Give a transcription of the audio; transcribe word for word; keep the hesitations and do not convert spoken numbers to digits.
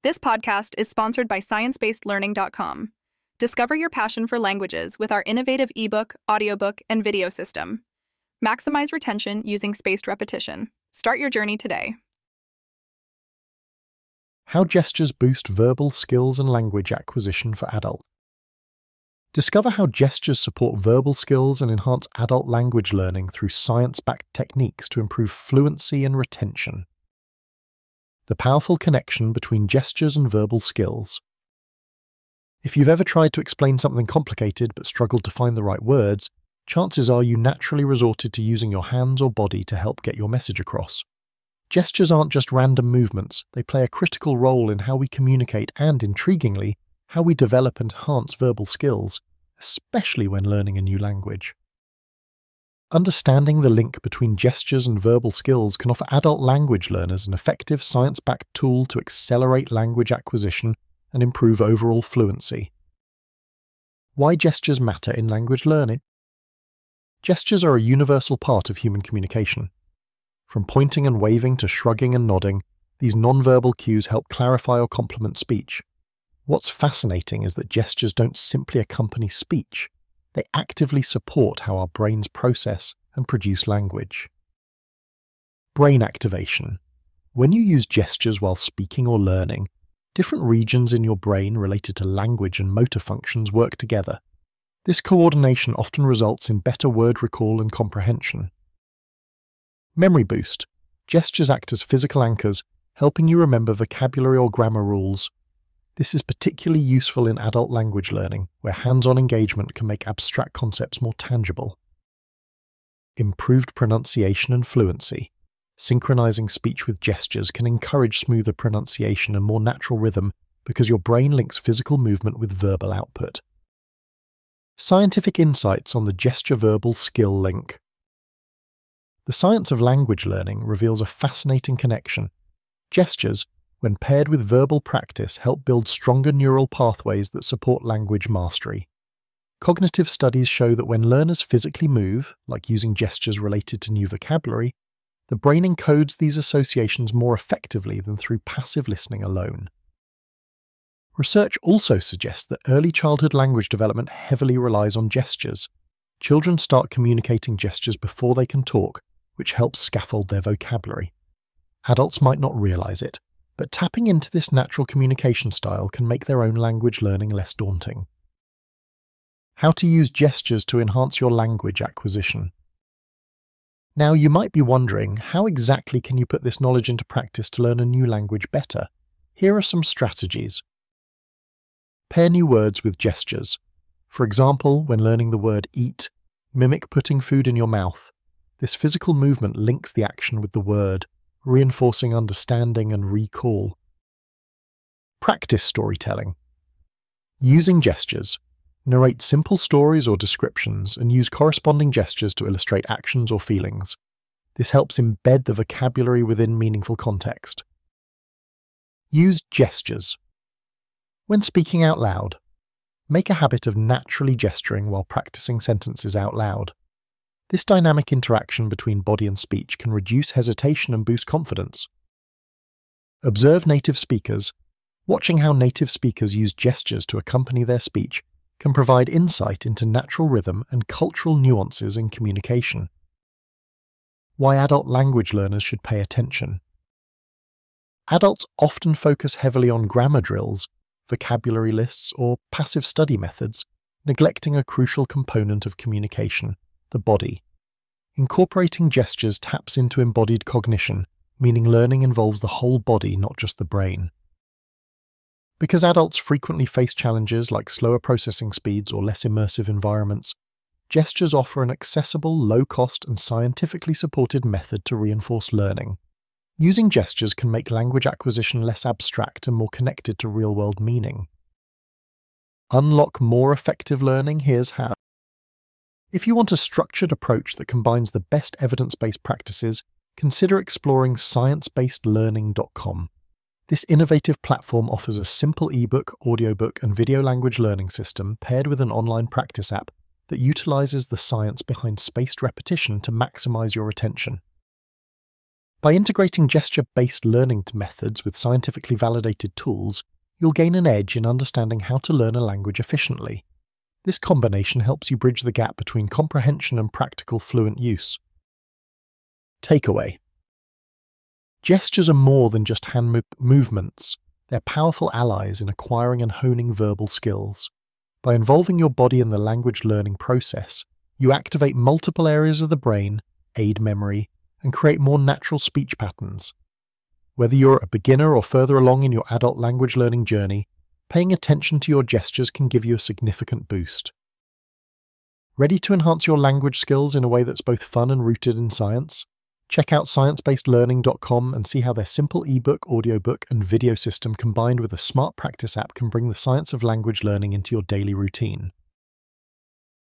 This podcast is sponsored by science based learning dot com. Discover your passion for languages with our innovative ebook, audiobook, and video system. Maximize retention using spaced repetition. Start your journey today. How gestures boost verbal skills and language acquisition for adults. Discover how gestures support verbal skills and enhance adult language learning through science-backed techniques to improve fluency and retention. The powerful connection between gestures and verbal skills. If you've ever tried to explain something complicated but struggled to find the right words, chances are you naturally resorted to using your hands or body to help get your message across. Gestures aren't just random movements, they play a critical role in how we communicate and, intriguingly, how we develop and enhance verbal skills, especially when learning a new language. Understanding the link between gestures and verbal skills can offer adult language learners an effective science-backed tool to accelerate language acquisition and improve overall fluency. Why gestures matter in language learning? Gestures are a universal part of human communication. From pointing and waving to shrugging and nodding, these nonverbal cues help clarify or complement speech. What's fascinating is that gestures don't simply accompany speech. They actively support how our brains process and produce language. Brain activation. When you use gestures while speaking or learning, different regions in your brain related to language and motor functions work together. This coordination often results in better word recall and comprehension. Memory boost. Gestures act as physical anchors, helping you remember vocabulary or grammar rules. This is particularly useful in adult language learning, where hands-on engagement can make abstract concepts more tangible. Improved pronunciation and fluency. Synchronizing speech with gestures can encourage smoother pronunciation and more natural rhythm because your brain links physical movement with verbal output. Scientific insights on the gesture-verbal skill link. The science of language learning reveals a fascinating connection. Gestures, when paired with verbal practice, help build stronger neural pathways that support language mastery. Cognitive studies show that when learners physically move, like using gestures related to new vocabulary, the brain encodes these associations more effectively than through passive listening alone. Research also suggests that early childhood language development heavily relies on gestures. Children start communicating gestures before they can talk, which helps scaffold their vocabulary. Adults might not realize it, but tapping into this natural communication style can make their own language learning less daunting. How to use gestures to enhance your language acquisition. Now, you might be wondering, how exactly can you put this knowledge into practice to learn a new language better? Here are some strategies. Pair new words with gestures. For example, when learning the word eat, mimic putting food in your mouth. This physical movement links the action with the word, reinforcing understanding and recall. Practice storytelling. Using gestures. Narrate simple stories or descriptions and use corresponding gestures to illustrate actions or feelings. This helps embed the vocabulary within meaningful context. Use gestures. When speaking out loud, make a habit of naturally gesturing while practicing sentences out loud. This dynamic interaction between body and speech can reduce hesitation and boost confidence. Observe native speakers. Watching how native speakers use gestures to accompany their speech can provide insight into natural rhythm and cultural nuances in communication. Why adult language learners should pay attention. Adults often focus heavily on grammar drills, vocabulary lists, or passive study methods, neglecting a crucial component of communication, the body. Incorporating gestures taps into embodied cognition, meaning learning involves the whole body, not just the brain. Because adults frequently face challenges like slower processing speeds or less immersive environments, gestures offer an accessible, low-cost, and scientifically supported method to reinforce learning. Using gestures can make language acquisition less abstract and more connected to real-world meaning. Unlock more effective learning, here's how. If you want a structured approach that combines the best evidence-based practices, consider exploring science based learning dot com. This innovative platform offers a simple ebook, audiobook, and video language learning system paired with an online practice app that utilizes the science behind spaced repetition to maximize your retention. By integrating gesture-based learning methods with scientifically validated tools, you'll gain an edge in understanding how to learn a language efficiently. This combination helps you bridge the gap between comprehension and practical fluent use. Takeaway: gestures are more than just hand mo- movements. They're powerful allies in acquiring and honing verbal skills. By involving your body in the language learning process, you activate multiple areas of the brain, aid memory, and create more natural speech patterns. Whether you're a beginner or further along in your adult language learning journey, paying attention to your gestures can give you a significant boost. Ready to enhance your language skills in a way that's both fun and rooted in science? Check out science based learning dot com and see how their simple ebook, audiobook, and video system combined with a smart practice app can bring the science of language learning into your daily routine.